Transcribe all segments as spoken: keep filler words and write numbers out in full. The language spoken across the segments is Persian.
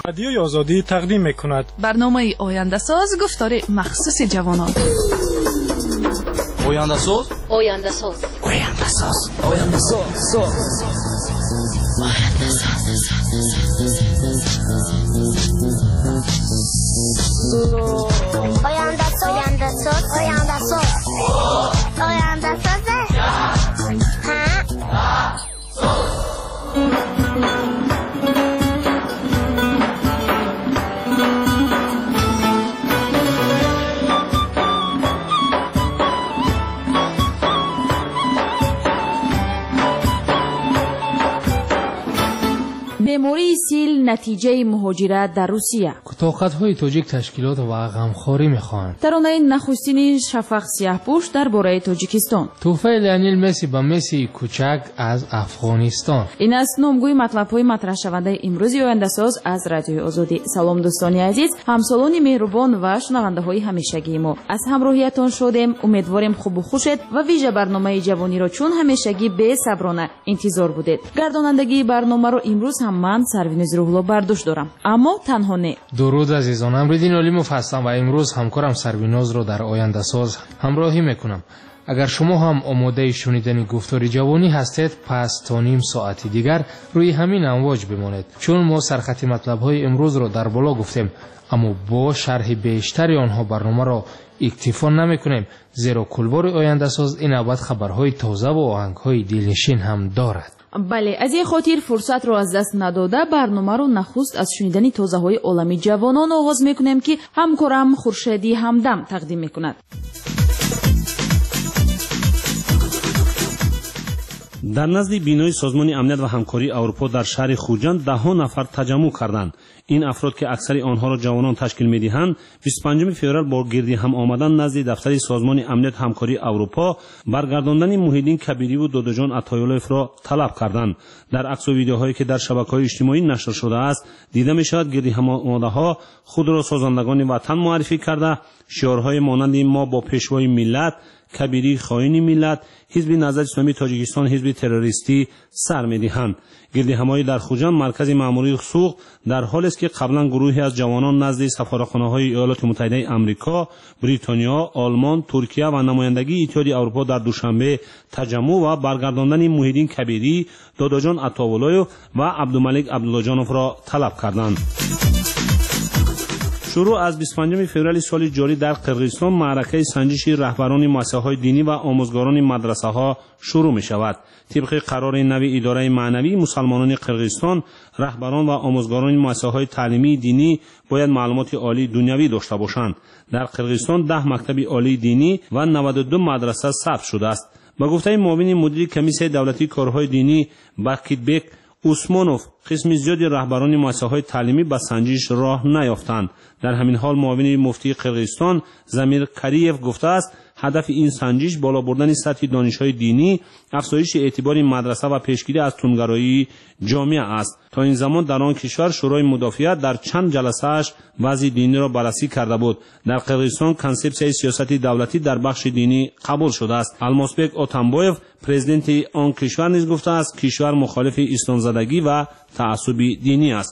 رادیوی آزادی تقدیم می‌کند. برنامه آینده ساز گفتار مخصوص جوانان. آینده ساز آینده ساز آینده ساز آینده ساز آینده ساز آینده ساز آینده ساز آینده ساز بیماری سیل نتیجه مهاجرت در روسیه. کوتاه‌خطهای تاجیک تشکیلات و غمخواری می‌خواهند. ترانه نخستین شفق سیاه‌پوش درباره تاجیکستان. تحفه لیونل مسی به مسی کوچک از افغانستان. این است نامگوی مطلب‌های مطرح شونده امروز آینده ساز از رادیوی آزادی. سلام دوستان عزیز، همسالان مهربان و شنونده‌های همیشگی ما. از همراهیتان شدیم. امیدواریم خوب و خوشت و ویژه برنامه جوانی را چون همیشگی به صبرانه انتظار بودید. گردانندگی برنامه را امروز هم من سروینز روح‌الله برداشت دارم، اما تنها نه. درود عزیزان، امروزین علیموف هستم و امروز همکارم سرویناز را در آینده ساز همراهی میکنم. اگر شما هم آماده شنیدن گفتار جوانی هستید، پس تا نیم ساعت دیگر روی همین امواج بمانید، چون ما سرخط مطلب‌های امروز را در بالا گفتیم، اما با شرح بیشتر آنها برنامه را اکتفا نمیکنیم، زیرا کلبار آینده ساز این نوبت خبرهای تازه و آهنگ‌های دلنشین هم دارد. بله، از این خاطر فرصت رو از دست نداده برنامه رو نخست از شنیدن تازه های عالمی جوانان آغاز میکنیم که همکارم خورشیدی همدم تقدیم میکند. در نزد بینای سازمان امنیت و همکاری اروپا در شهر خوجند ده ها نفر تجمع کردند. این افراد که اکثر آنها را جوانان تشکیل می‌دهند، بیست و پنجم فوریه با گردی هم آمدن نزد دفتر سازمان امنیت همکاری اروپا برگرداندن موحدین کبیری و دادجان عطایالوف را طلب کردند. در عکس و ویدیوهایی که در شبکه‌های اجتماعی نشر شده است، دیده می‌شود گردی هم آمده‌ها خود را سازندگان وطن معرفی کرده، شعارهای مانند ما با پیشوای ملت، کبیری خائن ملت، حزب نهضت اسلامی تاجیکستان حزب تروریستی سر می‌دهند. گردی همایی در خوجند مرکز مأموری سوق در حالی است که قبلا گروهی از جوانان نزد سفارتخانه‌های ایالات متحده آمریکا، بریتانیا، آلمان، ترکیه و نمایندگی اتحادیه اروپا در دوشنبه تجمع و برگرداندن موحدین کبیری، دادجان عطاولایو و عبدالملک عبداللهجانوف را طلب کردند. شروع از بیست و پنجم فوریه سال جاری در قرقیزستان معرکه سنجش رهبران مؤسسه‌های دینی و آموزگاران مدرسه‌ها شروع می‌شود. طبق قرار نوی اداره معنوی مسلمانان قرقیزستان، رهبران و آموزگاران مؤسسه‌های تعلیمی دینی باید معلومات عالی دنیوی داشته باشند. در قرقیزستان ده مکتب عالی دینی و نود و دو مدرسه ثبت شده است. با گفته معاون مدیر کمیسیون دولتی کارهای دینی باکیتبک عثمانوف، قسم زیادی رهبران مؤسسه‌های تعلیمی به سنجش راه نیافتند. در همین حال معاون مفتی قرقیزستان زمیر کریف گفته است هدف این سنجش بالا بردن سطح دانش‌های دینی، افزایش اعتبار مدرسه و پیشگیری از تندگرایی جامعه است. تا این زمان در آن کشور شورای مدافعت در چند جلسه‌اش وضع دینی را بررسی کرده بود. در قرقیزستان کنسپسیای سیاست دولتی در بخش دینی قبول شده است. الماسبک اوتانبایف پرزیدنت آن کشور نیز گفته است کشور مخالف اسلام زدگی و تعصب دینی است.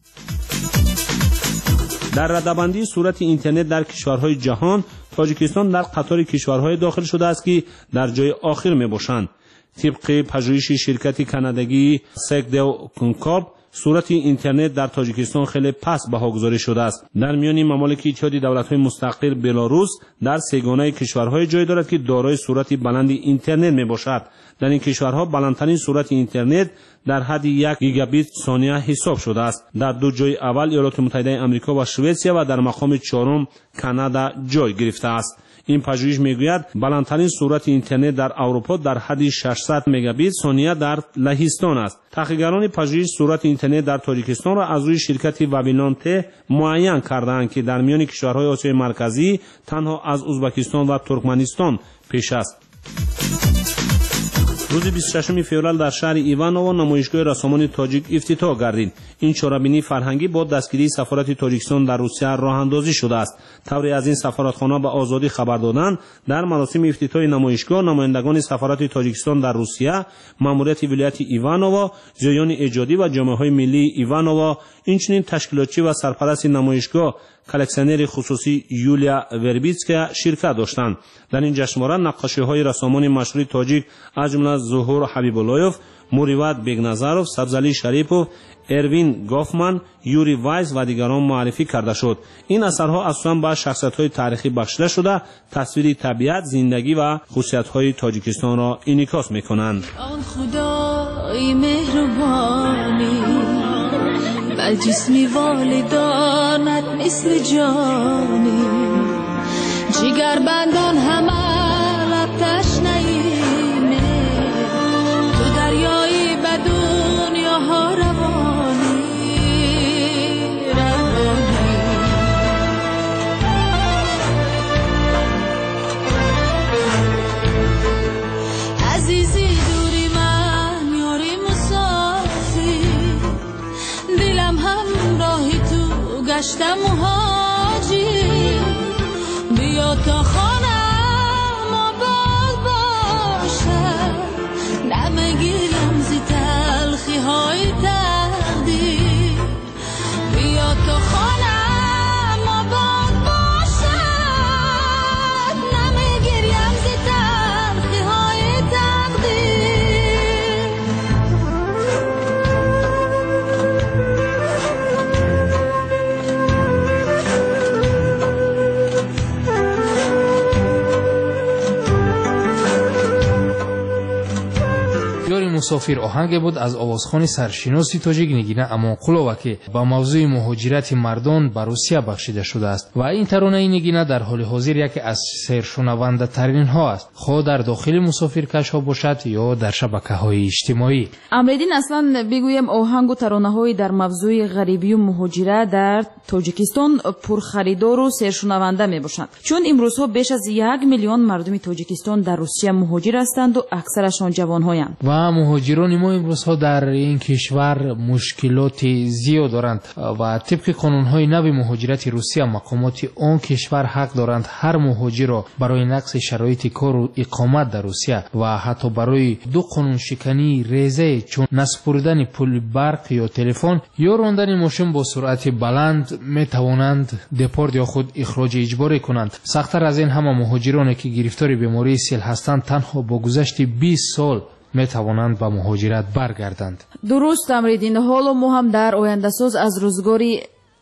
در رده‌بندی صورت اینترنت در کشورهای جهان، تاجیکستان در قطار کشورهای داخل شده است که در جای آخر می باشند. طبق پژوهش شرکت کانادایی سگدو کنکاب، صورت اینترنت در تاجیکستان خیلی پست بها گذاری شده است. در میان ممالک اتحادیه دولت‌های مستقل بلاروس در سگانه کشورهای جای دارد که دارای صورت بلند اینترنت می باشد. در این کشورها بلندترین صورت اینترنت در حد یک گیگابیت ثانیه حساب شده است. در دو جای اول ایالات متحده آمریکا و سوئیسیا و در مقام چهارم کانادا جای گرفته است. این پژوهش میگوید بلندترین صورت اینترنت در اروپا در حد ششصد مگابیت ثانیه در لهستان است. تحقیقگران پژوهش صورت اینترنت در تاجیکستان را از روی شرکت وبیلانت معین کردند که در میان کشورهای آسیای مرکزی تنها از ازبکستان و ترکمنستان پیش است. روز بیست و ششم فوریه در شهر ایوانوو نمایشگاه رسامان تاجیک افتتاح گردید. این چهاربینی فرهنگی با دستگیری سفارت تاجیکستان در روسیه راه اندازی شده است. طوری از این سفارتخانه به آزادی خبر دادند در مراسم افتتاح نمایشگاه نمایندگان سفارت تاجیکستان در روسیه، ماموریت ولایت ایوانوو، زیان ایجادی و جامعه‌های ملی ایوانوو، اینچنین تشکیلاتچی و سرپرست نمایشگاه کلکسیونر خصوصی یولیا وربیتسکا شرکت داشتند. در این جشنواره نقاشی‌های رسامان مشهور تاجیک از جمله ظهور حبیب‌الله‌یوف، موریوت بیگنظرов، سبزعلی شریپov، اروین گافمن، یوری وایس و دیگران معرفی کرده شد. این اثرها اساساً به شخصیت‌های تاریخی بخشیده شده تصویر طبیعت، زندگی و خصوصیت‌های تاجیکستان را انعکاس می‌کنند. آن خدای مهربانی بر جسمی والدانت مثل جانی جگر بندان همه لب تشنه‌ای تو دریایی به دنیاها روانی روانی عزیزی دوری من یاری مسافر دلم همراهی تو گشتم مهاجر بیا تا خانم آباد باشد نمگیرم زی تلخی های تقدیر بیا تا خانم آباد باشد نمگیرم زی تلخی های تقدیر. یاری مسافر آهنگ بود از آوازخوان سرشناسی تاجیک نگینه امانقلوه که با موضوع مهاجرت مردان به روسیه بخشیده شده است و این ترانه نگینه در حال حاضر یکی از سرشنونده ترین ها است، خود در داخل مسافرکش ها باشد یا در شبکه های اجتماعی. امریدین اصلا بگویم آهنگ و ترانه های در موضوع غریبی و مهاجرت در تاجیکستان پرخریدار و سرشنونده می باشند، چون امروزها بیش از یک میلیون مردم تاجیکستان در روسیه مهاجر هستند و اکثرشان جوان‌هایند. و مهاجران ما امروزها در این کشور مشکلات زیاد دارند و طبق قانون‌های نو مهاجرت روسیه مقامات آن کشور حق دارند هر مهاجر را برای نقض شرایط کار و اقامت در روسیه و حتی برای دو قانون شکنی ریزه چون نسپردن پول برق یا تلفن یا راندن ماشین با سرعت بلند می توانند دپورت یا خود اخراج اجباری کنند. سخت‌تر از این همه مهاجرانی که گرفتار بیماری سیل هستند تنها با گذشت بیست سال می توانند به مهاجرت برگردند. درست امریدین، حالا ما هم در آینده ساز از روزگاری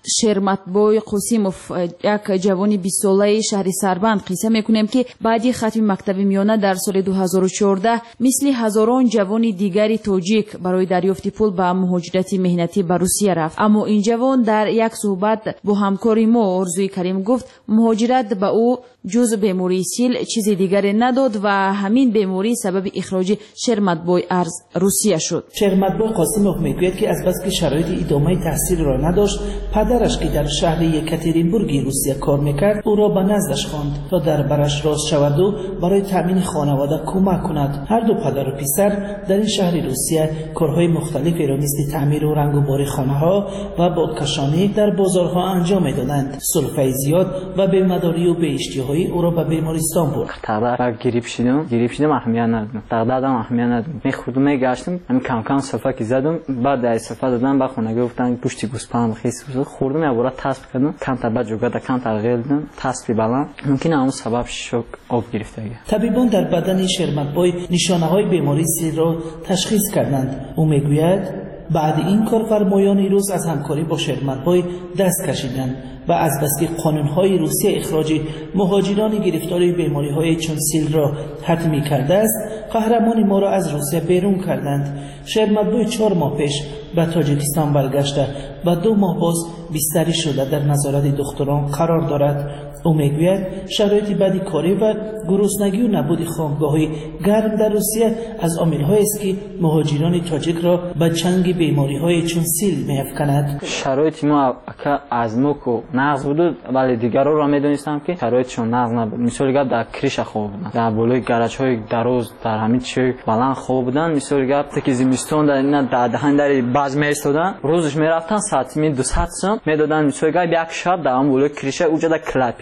شرمتبوی قاسیموف یک جوانی بیست ساله شهر سربند قصه میکنیم که بعدی ختم مکتب میانه در سال دو هزار و چهارده مثل هزاران جوان دیگری تاجیک برای دریافت پول به مهاجرت مهنتی به روسیه رفت، اما این جوان در یک صحبت با همکاری ما ارزوی کریم گفت مهاجرت به او جز بیماری سیل چیز دیگری نداد و همین بیماری سبب اخراج شرمتبوی از روسیه شد. شرمتبوی قاسیموف میگوید که از بس که شرایط ادامه تحصیل را نداشت، پدرش که در شهر یکاترینبورگ روسیه کار میکرد او را به نزدش خواند تا در برش راست شود و برای تامین خانواده کمک کند. هر دو پدر و پسر در این شهر روسیه کارهای مختلفی را مثل تعمیر و رنگ و باری خانه‌ها و بادکشانی در بازارها انجام میدادند. سلفه زیاد و بیمه‌داری و بی‌اشتهایی او را به بیمارستان برد. تقدر گریپ شدم گریپ شدم اهمیت ندادم، تقدرم اهمیت ندادم، میخوردم میگشتم همین کم کم صفحه که زدم بعد در صفحه دادم به خونه گفتن گوشت گوسفند خیس خوردم یا برات تصفیه کردم کم تا بعد جوگا کم تغییر دادم تصفیه بالا ممکنه اون سبب شوک آب گرفتگی. طبیبان در بدن شرمتبوی نشانه‌های بیماری سیل را تشخیص کردند. او میگوید بعد این کارفرمایان روز از همکاری با شرمتبوی دست کشیدند و از بس که قانون‌های روسیه اخراج مهاجران گرفتار بیماری‌های چون سیل را حتمی کرده است، قهرمان ما را از روسیه بیرون کردند. شرمتبوی چهار ماه پیش به تاجیکستان برگشته و دو ماه باز بستری شده در نظارت دکتران قرار دارد. او میگوید شرایط بدی کاری و گرسنگی و نبود خوابگاه‌های گرم در روسیه از عامل‌هایی است که مهاجران تاجیک را به چنگ بیماری‌های چون سیل می‌افکند. شرایط ما که از موکو نقض بود ولی دیگران را می‌دونستم که شرایطشون نقض نبود. مثال گپ در کریش خواب بودن، در بالای گرچ‌های دراز در همین چه بلند خواب بودن. مثال گپ که زمستون در اینا در دهن در باز می‌ایستادن روزش می‌رفتن ساعت می دو ساعت سم می‌دادن. مثال گپ یک شب در اون بالای کریش اونجا در کلاپی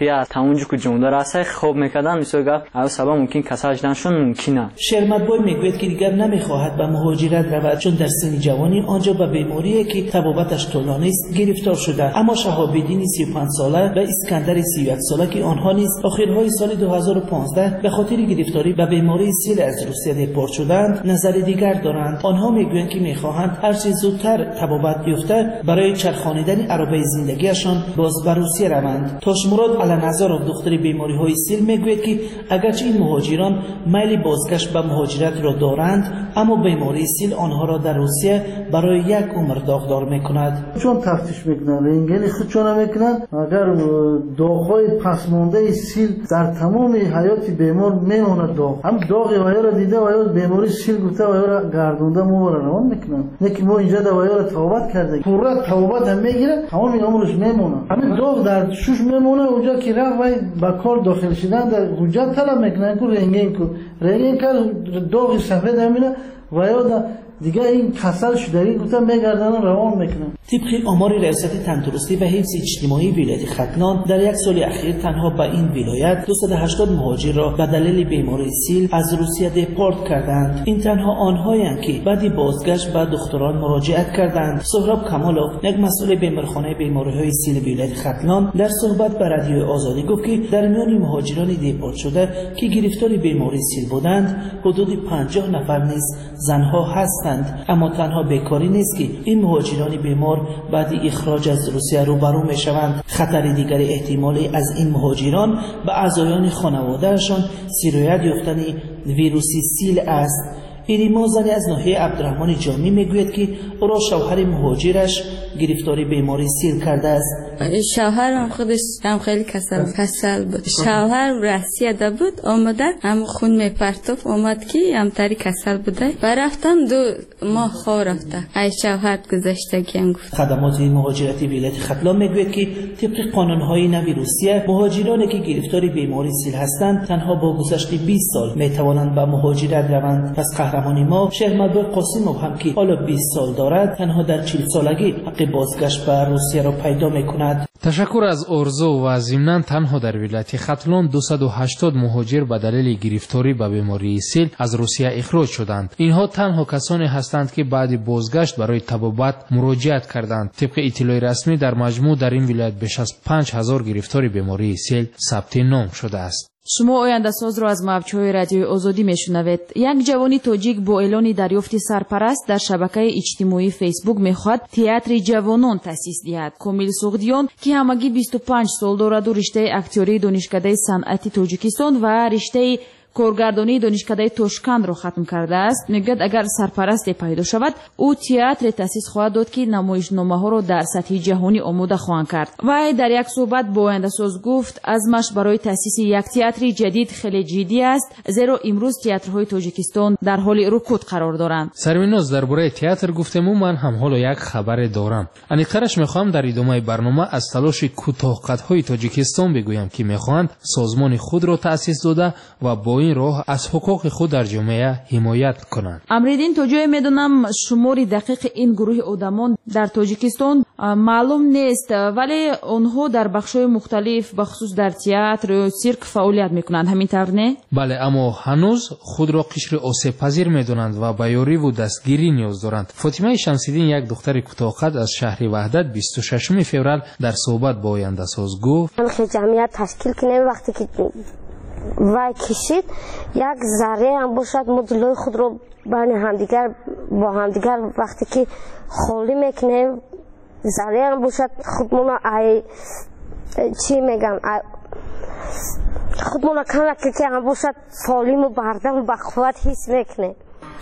یا تا اونجا که جون داره است خوب میکردن میشه گفت او سبب ممکن کساج دانشون ممکنه. شرمتبای میگوید که دیگر نمیخواهد به مهاجرت رود چون در سن جوانی آنجا به بیماری که تبابتش طولانی است گرفتار شده. اما شهاب‌الدین سی و پنج ساله و اسکندر سی و یک ساله که آنها نیز آخرهای سال دو هزار و پانزده به خاطر گرفتاری به بیماری سیل از روسیه دپورت شدند نظر دیگر دارند. آنها میگویند که میخواهند هر چه زودتر تبابت یافته برای چرخانیدن عربه زندگیشان باز به روسیه روند. تاشمراد علنظرов دختر بیماری های سیل میگوید که اگرچه این مهاجران میل بازگشت به مهاجرت را دارند اما بیماری سیل آنها را در روسیه برای یک عمر داغدار میکند. چون تفتیش میکنند رنگین خود چون میکنند اگر داغ‌های پسمانده سیل در تمام حیات بیمار میماند داغ هم داغ ویا را دیده ویا بیماری سیل گفته ویا را گردونده ما را روان میکنند نه که ما اینجا در ویا را توبت کرده پورا توبت هم میگیره تمام عمرش میمونه همین داغ در شوش میمونه اونجا که رفت وای با کار داخل شدن در حجت طلب میکنن که رنگین کو رنگین کرد داغ سفید همینه ویا دیگه این کسل شدگی گفتم میگردن روان میکنن. طبق آمار ریاست تندرستی و حفظ اجتماعی ولایت ختلان در یک سال اخیر تنها به این ولایت دویست و هشتاد مهاجر را به دلیل بیماری سیل از روسیه دپورت کردند. این تنها آنهایند که بعد بازگشت به دکتران مراجعت کردند. سهراب کمالوف یک مسئول بیمارخانه بیماری‌های سیل ولایت ختلان در صحبت با رادیو آزادی گفت که در میان مهاجران دپورت شده که گرفتار بیماری سیل بودند حدود پنجاه نفر نیز زنها هستند. اما تنها بیکاری نیست که این مهاجران بیمار بعد اخراج از روسیه روبرو می شوند. خطر دیگری احتمالی از این مهاجران به اعضایان خانوادهشان سیرایت یافتن ویروس سیل است. ایریما زنی از ناحیه عبدالرحمن جامی میگوید که او را شوهر مهاجرش گرفتاری بیماری سیل کرده است. شوهرم خودش هم خیلی کسل کسل بود. شوهر روسیه ده بود آمده هم خون میپرتوف آمد که هم تری کسل بوده و رفتم دو ماه خواه رفته ای شوهر گذشتگی هم گفت. خدمات مهاجرتی ولایت ختلان میگوید که طبق قانونهای نوی روسیه مهاجرانی که گرفتاری بیماری سیل هستند تنها با گذشت بیست سال میتوانند به مهاجرت روند. پس قهرمانی ما شهرمدبر قاسموف هم که حالا بیست سال دارد تنها در چهل سالگی حق بازگشت به روسیه را پیدا میکند. تشکر از ارزو و ضمناً تنها در ولایت ختلان دویست و هشتاد مهاجر به دلیل گرفتاری به بیماری سیل از روسیه اخراج شدند. اینها تنها کسانی هستند که بعد بازگشت برای طبابت مراجعت کردند. طبق اطلاع رسمی در مجموع در این ولایت بیش از پنج هزار گرفتاری بیماری سیل ثبت نام شده است. شما آینده ساز را از موجهای رادیوی آزادی میشنوید. یک جوانی تاجیک با اعلان دریافت سرپرست در شبکه اجتماعی فیسبوک میخواد تئاتر جوانان تأسیس دهد. کامل سوغدیان که همگی بیست و پنج سال دارد و رشته اکتوری دانشکده صنعتی تاجیکستان و رشته کارگردانی دانشکده توشکند را ختم کرده است. میگوید اگر سرپرستی پیدا شود او تئاتر تأسیس خواهد داد که نمایشنامه ها را در سطح جهانی آماده خواهند کرد. و در یک صحبت با آینده ساز گفت عزمش برای تأسیس یک تئاتر جدید خیلی جدی است زیرا امروز تئاترهای تاجیکستان در حال رکود قرار دارند. سرمیناز درباره تئاتر گفتم و من هم حالا یک خبر دارم. انیقرش میخوام در ادامه برنامه از تلاش کوتاه‌قدهای تاجیکستان بگویم که میخواهند سازمان خود را تأسیس داده و با این راه از حقوق خود در جامعه حمایت کنند. امریدین تا جای میدونم شماری دقیق این گروه آدمان در تاجیکستان معلوم نیست ولی آنها در بخش‌های مختلف بخصوص در تئاتر و سیرک فعالیت میکنند. همین طور نه؟ بله اما هنوز خود را قشر آسیب پذیر میدونند و به یاری و دستگیری نیاز دارند. فاطمه شمس‌الدین یک دختر کوتاه‌قد از شهر وحدت بیست و ششم فوریه در صحبت با آینده ساز گفت جمعیت تشکیل کنیم وقتی که و کشید یک ذره هم باشد ما جلوی خود رو بین همدیگر با همدیگر وقتی که خالی میکنیم ذره هم باشد خودمون ای چی میگم خودمون کنه که هم باشد سالم و بردم و بقوت حس میکنیم.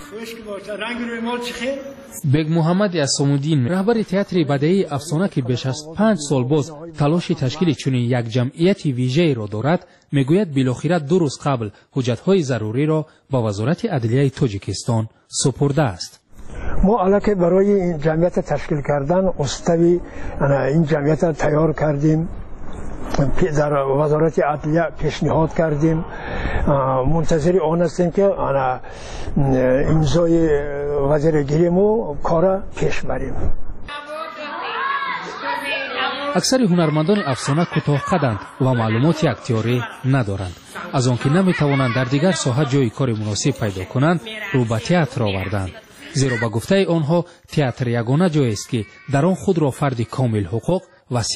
بیگ محمد اسام‌الدین رهبر تئاتر بدیعی افسانه که بیش از پنج سال باز تلاش تشکیل چنین یک جمعیت ویژه‌ای را دارد میگوید بالاخره دو روز قبل حجت‌های ضروری را با وزارت عدلیه تاجیکستان سپرده است. ما الان برای این جمعیت تشکیل کردن استوی این جمعیت را تیار کردیم در وزارت عدلیه پیشنهاد کردیم منتظر آن هستیم که امضای وزیرگیری ما کار پیش بریم. аксари ҳунармандони афсона кӯтоҳқаданд ва маълумоти актёрӣ надоранд. аз он ки наметавонанд дар дигар соҳа ҷойи кори муносиб пайдо кунанд, рӯ ба театр оварданд. зеро ба гуфтаи онҳо театр ягона ҷоест ки дар он худро фарди комилҳуқуқ ва